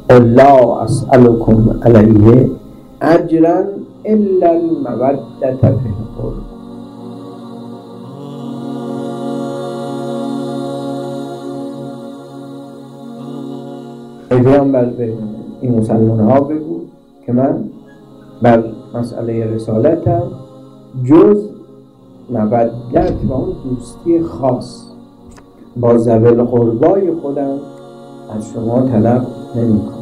لا اسألكم علیه اجرا الا المودة فی القربى. پیامبر به این مسلمان ها بگو که من بر مسئله رسالتم جز مودت و اون دوستی خاص با ذوی القربای خودم از شما طلب نمی کنم.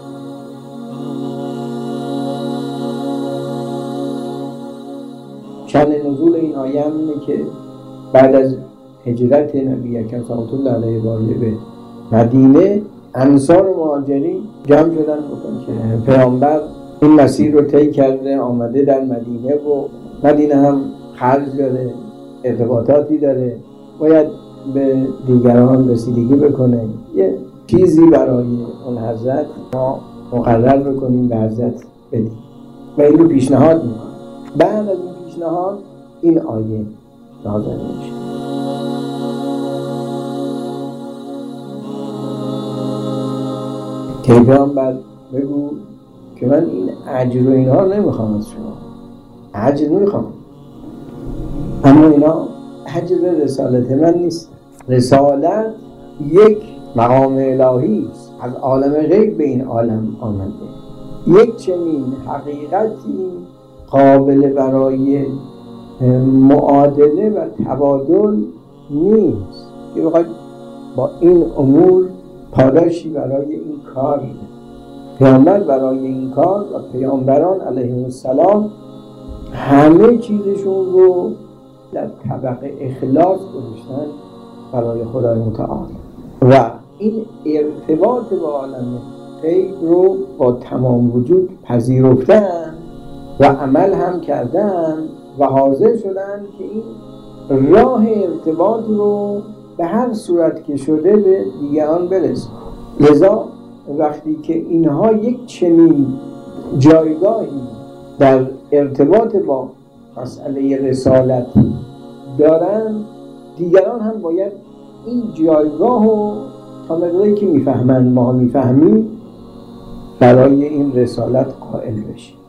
شأن نزول این آیه اینه که بعد از هجرت نبی اکرم صلی الله علیه و آله به مدینه، انصار و مهاجرین جمع شدن بکن که پیامبر این مسیر رو طی کرده آمده در مدینه و مدینه هم خرج داره، ارتباطاتی داره، باید به دیگران رسیدگی بکنه، یه چیزی برای اون حضرت ما مقرر بکنیم به حضرت بدیم و این رو پیشنهاد میکنم. بعد از این پیشنهاد این آیه نازل میشه. که پیامبر بگو که من این اجر و اینها رو نمیخوام از شما، اجر نمیخوام، اما اینا اجر رسالت من نیست. رسالت یک مقام الهی است، از عالم غیب به این عالم آمده. یک چنین حقیقتی قابل برای معادله و تبادل نیست که بخواید با این امور پاداشی برای این کار بده. پیامبر برای این کار و پیامبران علیهم السلام همه چیزشون رو در طبق اخلاص گذاشتن برای خدای متعال و این ارتباط با عالم غیب رو با تمام وجود پذیرفتن و عمل هم کردن و حاضر شدن که این راه ارتباط رو به هر صورت که شده به دیگران برسن. لذا وقتی که اینها یک چنین جایگاهی در ارتباط با مسئله رسالت دارن، دیگران هم باید این جایگاه رو تا مقداری که میفهمن ما میفهمیم برای این رسالت قائل بشیم.